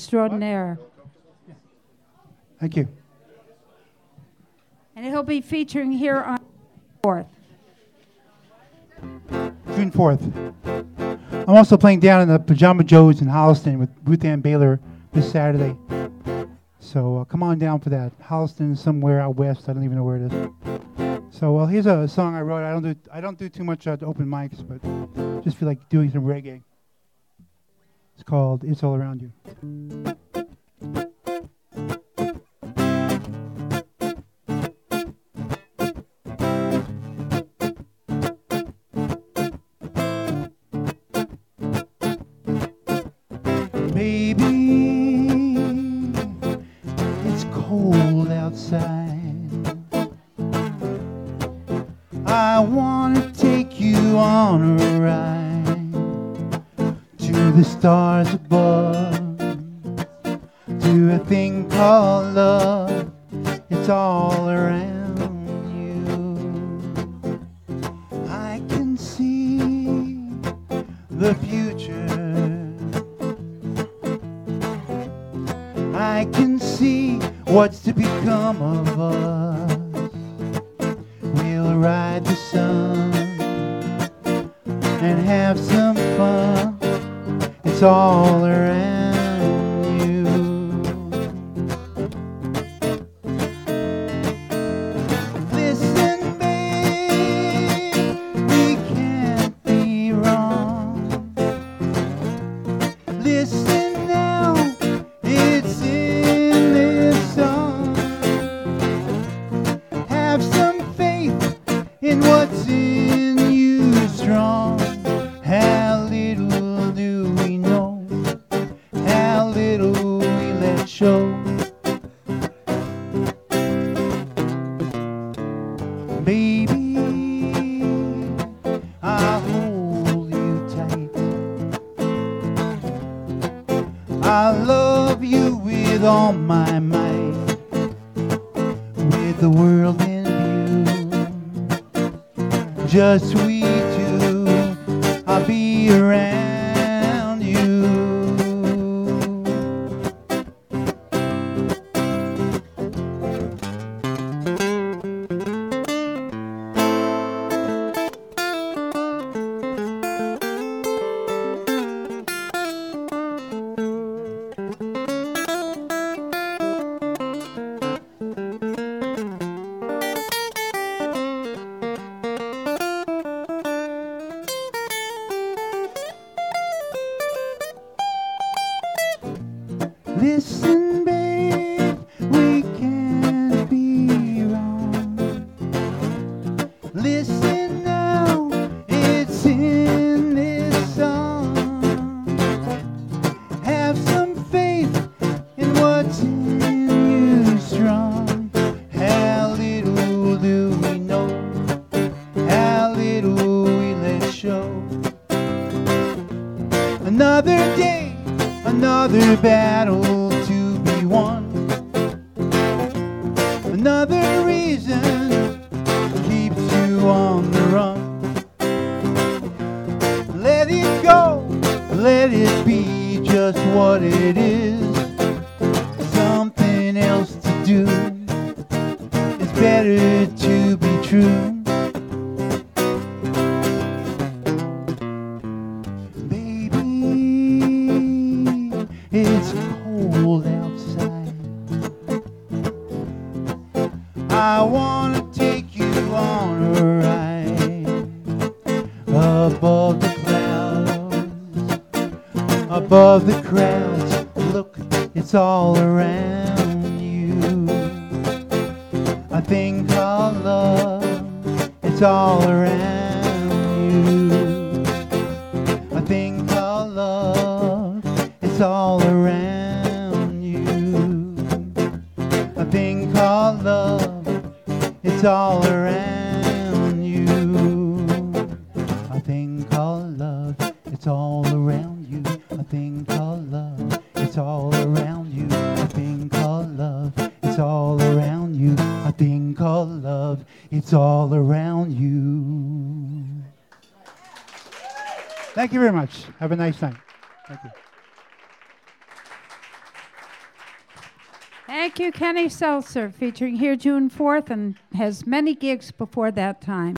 extraordinaire. Thank you. And he'll be featuring here on 4th. June 4th. I'm also playing down in the Pajama Joe's in Holliston with Ruth Ann Baylor this Saturday. So come on down for that. Holliston, somewhere out west. I don't even know where it is. So well, here's a song I wrote. I don't do too much open mics, but just feel like doing some reggae. It's called "It's All Around You." Baby, it's cold outside. I want to take you on a ride to the stars above, to a thing called love. It's all around you. I can see the future. I can see what's to become of us. We'll ride the sun and have some fun. It's all around you. Listen, babe, we can't be wrong. Listen now, it's in this song. Have some faith in what's in you strong. How little do we know, how little we let show. Baby, I'll hold you tight. I love you with all my might, with the world in view. Just we two, I'll be around you. Listen, babe, we can't be wrong. Listen now, it's in this song. Have some faith in what's in you strong. How little do we know, how little we let show. Another day, another battle to be won. Another reason keeps you on the run. Let it go, let it be just what it is. Something else to do. It's better to be true. It's cold outside. I want to take you on a ride above the clouds, above the crowds. Look, it's all around you. A thing called love, it's all around you. A thing called love, it's all around you. A thing called love, it's all around you. A thing called love, it's all around you. A thing called love, it's all around you. A thing called love, it's all around you. A thing called love, it's all around you. Thank you very much. Have a nice night. Thank you. Thank you, Kenny Seltzer, featuring here June 4th and has many gigs before that time.